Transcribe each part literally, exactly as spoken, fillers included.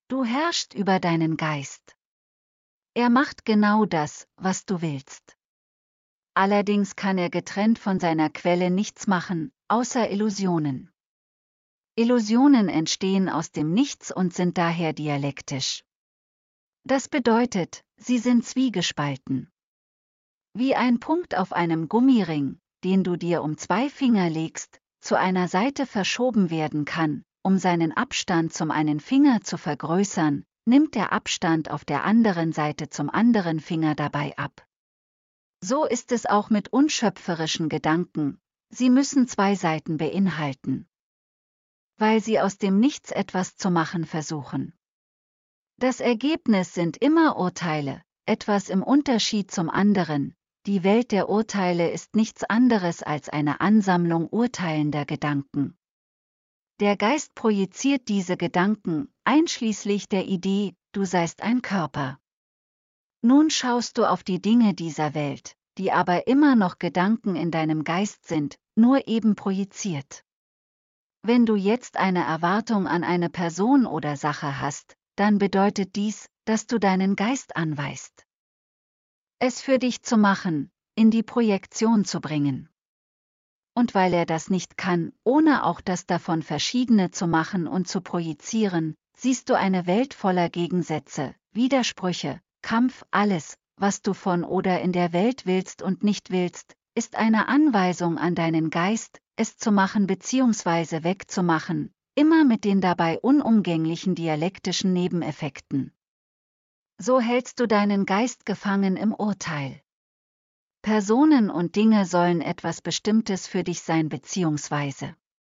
Du herrschst über deinen Geist. Er macht genau das, was du willst. Allerdings kann er getrennt von seiner Quelle nichts machen, außer Illusionen. Illusionen entstehen aus dem Nichts und sind daher dialektisch. Das bedeutet, sie sind zwiegespalten. Wie ein Punkt auf einem Gummiring, den du dir um zwei Finger legst, zu einer Seite verschoben werden kann, um seinen Abstand zum einen Finger zu vergrößern, nimmt der Abstand auf der anderen Seite zum anderen Finger dabei ab. So ist es auch mit unschöpferischen Gedanken, sie müssen zwei Seiten beinhalten, weil sie aus dem Nichts etwas zu machen versuchen. Das Ergebnis sind immer Urteile, etwas im Unterschied zum anderen. Die Welt der Urteile ist nichts anderes als eine Ansammlung urteilender Gedanken. Der Geist projiziert diese Gedanken, einschließlich der Idee, du seist ein Körper. Nun schaust du auf die Dinge dieser Welt, die aber immer noch Gedanken in deinem Geist sind, nur eben projiziert. Wenn du jetzt eine Erwartung an eine Person oder Sache hast, dann bedeutet dies, dass du deinen Geist anweist, es für dich zu machen, in die Projektion zu bringen. Und weil er das nicht kann, ohne auch das davon Verschiedene zu machen und zu projizieren, siehst du eine Welt voller Gegensätze, Widersprüche, Kampf, alles, was du von oder in der Welt willst und nicht willst, ist eine Anweisung an deinen Geist, es zu machen bzw. wegzumachen, immer mit den dabei unumgänglichen dialektischen Nebeneffekten. So hältst du deinen Geist gefangen im Urteil. Personen und Dinge sollen etwas Bestimmtes für dich sein bzw.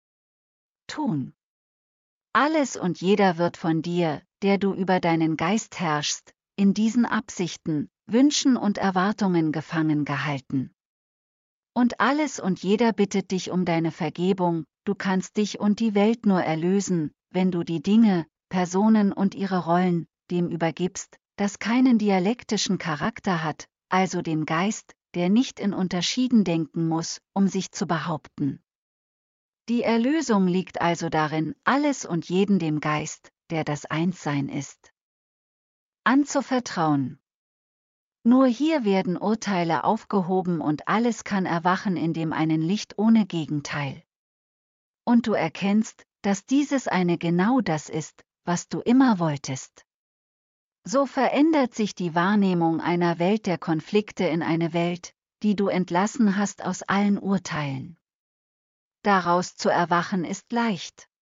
tun. Alles und jeder wird von dir, der du über deinen Geist herrschst, in diesen Absichten, Wünschen und Erwartungen gefangen gehalten. Und alles und jeder bittet dich um deine Vergebung, du kannst dich und die Welt nur erlösen, wenn du die Dinge, Personen und ihre Rollen, dem übergibst, das keinen dialektischen Charakter hat, also dem Geist, der nicht in Unterschieden denken muss, um sich zu behaupten. Die Erlösung liegt also darin, alles und jeden dem Geist, der das Einssein ist, anzuvertrauen. Nur hier werden Urteile aufgehoben und alles kann erwachen in dem einen Licht ohne Gegenteil. Und du erkennst, dass dieses eine genau das ist, was du immer wolltest. So verändert sich die Wahrnehmung einer Welt der Konflikte in eine Welt, die du entlassen hast aus allen Urteilen. Daraus zu erwachen ist leicht.